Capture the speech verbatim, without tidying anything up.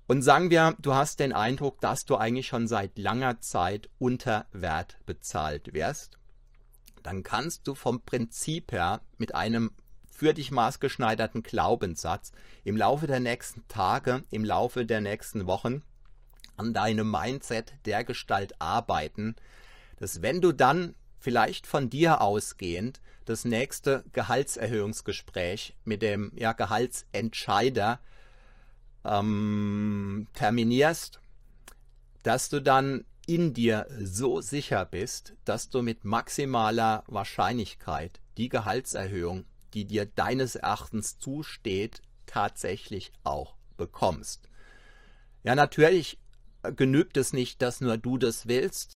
Und sagen wir, du hast den Eindruck, dass du eigentlich schon seit langer Zeit unter Wert bezahlt wirst, dann kannst du vom Prinzip her mit einem für dich maßgeschneiderten Glaubenssatz im Laufe der nächsten Tage, im Laufe der nächsten Wochen an deinem Mindset dergestalt arbeiten, dass wenn du dann vielleicht von dir ausgehend das nächste Gehaltserhöhungsgespräch mit dem ja, Gehaltsentscheider ähm, terminierst, dass du dann in dir so sicher bist, dass du mit maximaler Wahrscheinlichkeit die Gehaltserhöhung, die dir deines Erachtens zusteht, tatsächlich auch bekommst. Ja, natürlich genügt es nicht, dass nur du das willst,